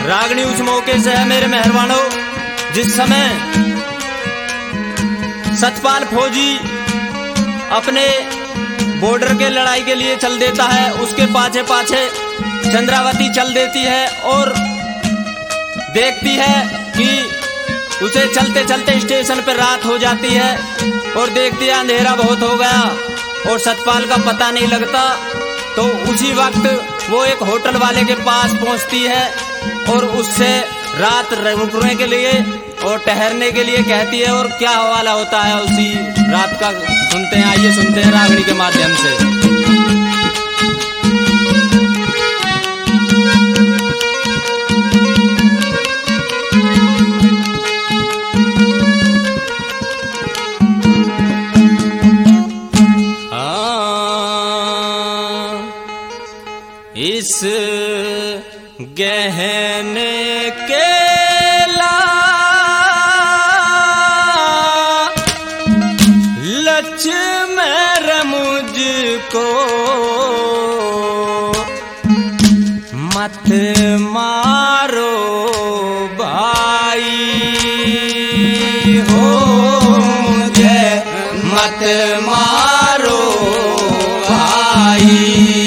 रागनी उस मौके से है मेरे मेहरबानों, जिस समय सतपाल फौजी अपने बॉर्डर के लड़ाई के लिए चल देता है, उसके पाछे पाछे चंद्रावती चल देती है और देखती है कि उसे चलते चलते स्टेशन पर रात हो जाती है और देखती है अंधेरा बहुत हो गया और सतपाल का पता नहीं लगता। तो उसी वक्त वो एक होटल वाले के पास पहुंचती है और उससे रात रुकने के लिए और ठहरने के लिए कहती है और क्या हवाला होता है उसी रात का सुनते हैं। आइए सुनते हैं रागनी के माध्यम से। इस गहने के लच मेरे मुझको मत मारो भाई हो, मुझे मत मारो भाई।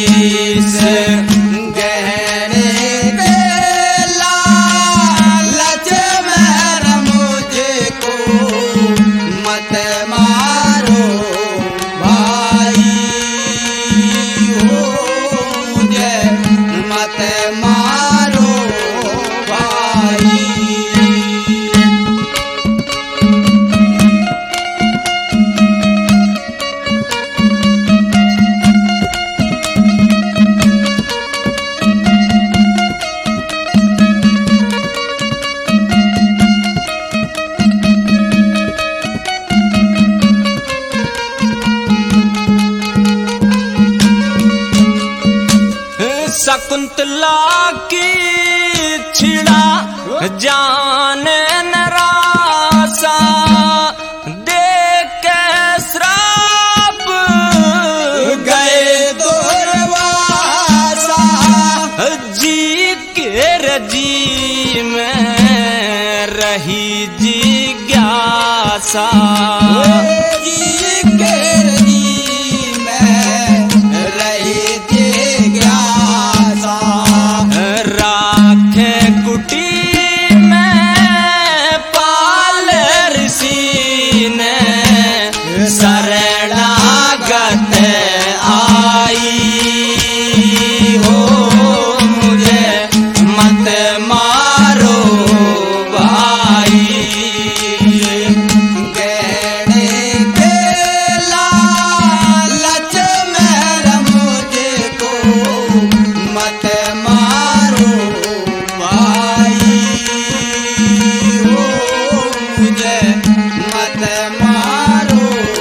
शकुंतला की छिड़ा जान नरासा देख के श्राप गए दूरवासा, जी के रजी में रही जिज्ञासा, शरणागत आई हो, मुझे मत मारो भाई। गहने के लालच में मुझको मत मारो भाई हो, मुझे मत मारो।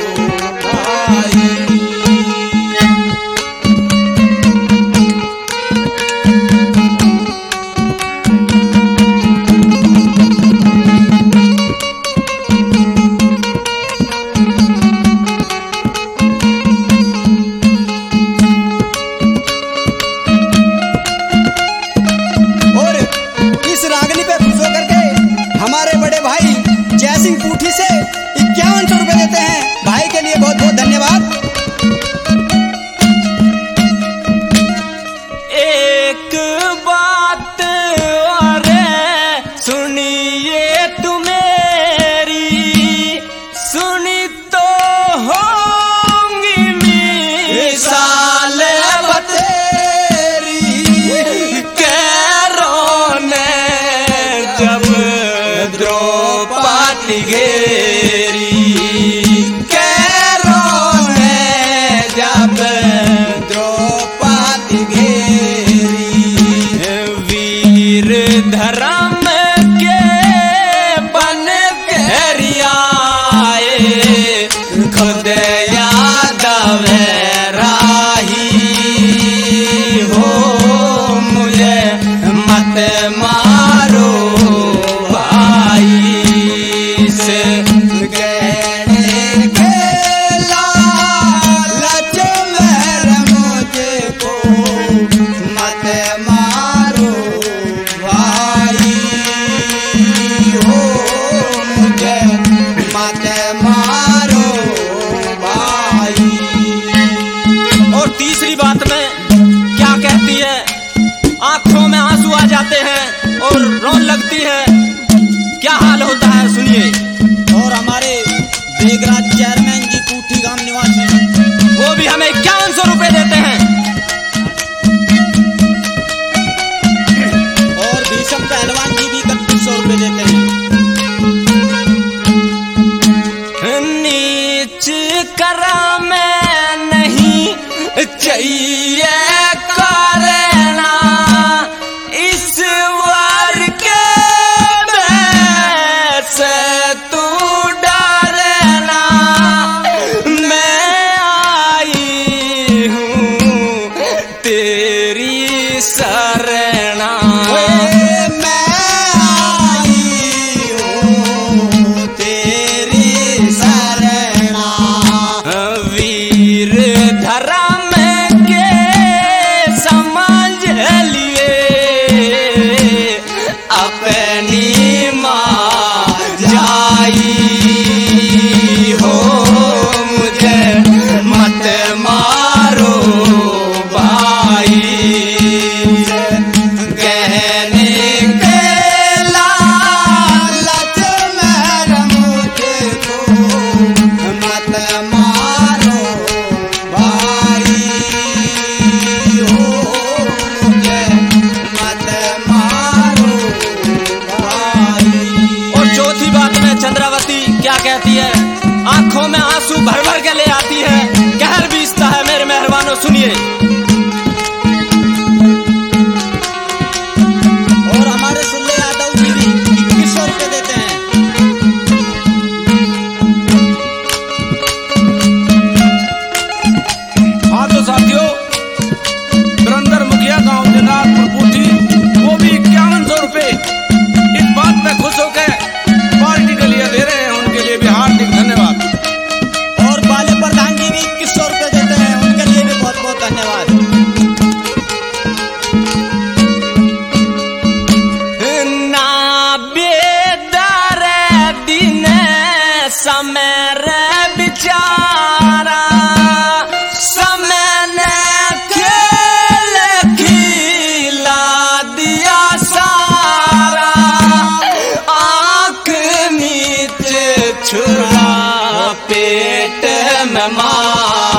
हमारे बड़े भाई जय सिंह पूठी से 5100 रुपए देते हैं। भाई के लिए बहुत बहुत धन्यवाद। एक बात और सुनिए तू मेरी, सुनी तो होंगी मिसाल बतेरी, कैरों ने जब द्रौपदी घेरी, कैरों ने जब द्रौपदी घेरी, वीर धर्म के बन के आए, खुद यादव राही हो, मुझे मत मारो भाई। से गहने के लालच में मुझको मत मारो भाई। जाते हैं और रोन लगती है। क्या हाल होता है सुनिए। और हमारे बेगराज चेयरमैन जी पूठी गांव निवासी, वो भी हमें 5100 रुपए देते हैं। और भीषम पहलवान जी भी 3100 रुपए देते हैं। नीच करा में नहीं चाहिए करना, इस वार के से तू डरना, मैं आई हूँ तेरी शरणा। वीर धर्म के समझ लिए अपनी माँ जाई हो, मुझे मत मारो भाई, कहने के लालच में मुझको मत मारो भाई हो, मुझे मत मारो भाई। और चौथी बात में चंद्रावती क्या कहती है, आंखों में आंसू भर भर के ले आती है, कहर बीसता है मेरे मेहरबानों सुनिए। और हमारे सुल्ले यादव जी भी 2100 रुपए देते हैं। हाँ तो साथियों, धुरंधर मुखिया गांव जनारपुर पूठी वो भी 5100 रुपए इस बात पे खुश होकर पार्टी के लिए दे रहे हैं, उनके लिए भी हार्दिक धन्यवाद। और बाले प्रधान जी भी 2100 रुपए देते हैं, उनके लिए भी बहुत बहुत धन्यवाद। ना बेदर दिन समय रे बिचारा, समय ने खेल खिला दिया सारा, आँख नीचे छुरा पेट में मार